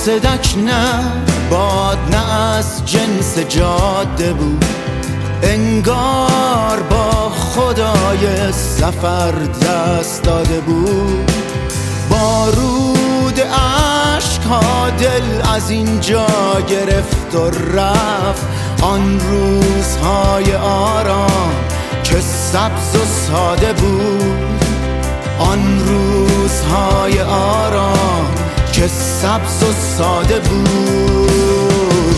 قاصدک نه، باد نه از جنس جاده بود، انگار با خدای سفر دست داده بود. بارود عشق‌ها دل از اینجا گرفت و رفت، آن روزهای آرام که سبز و ساده بود، آن روزهای آرام که سبز و ساده بود.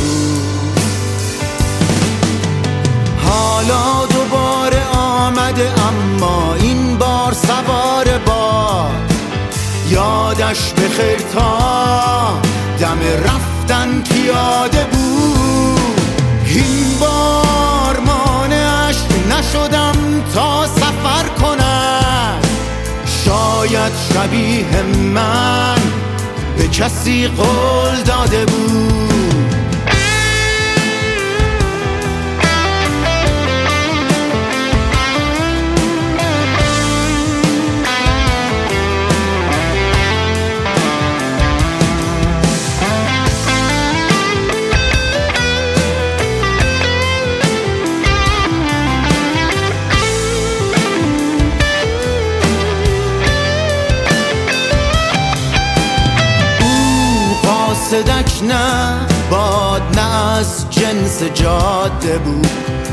حالا دوباره آمده اما این بار سوار باد، یادش بخیر تا دم رفتن پیاده بود. این بار مانعش نشدم تا سفر کنم، شاید شبیه من به کسی قول داده بود. قاصدک نه، باد نه از جنس جاده بود،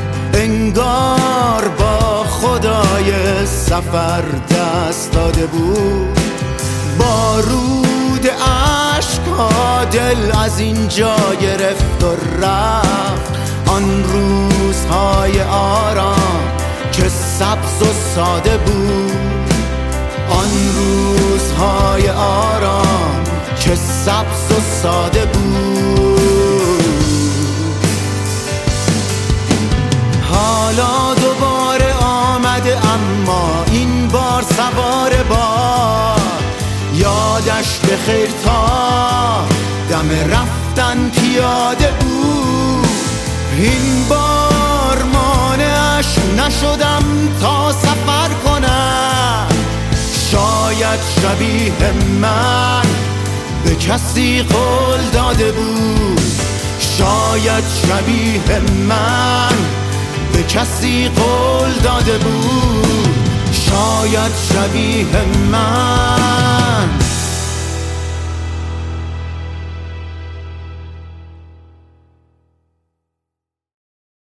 انگار با خدای سفر دست داده بود. بارود عشق‌ها دل از اینجا گرفت و رفت، آن روزهای آرام که سبز و ساده بود، آن روزهای آرام که سبز و ساده بود. حالا دوباره آمده اما این بار سوار باد، یادش بخیر تا دم رفتن پیاده بود. این بار مانعش نشدم تا سفر کنم، شاید شبیه من به کسی قول داده بود، شاید شبیه من به کسی قول داده بود، شاید شبیه من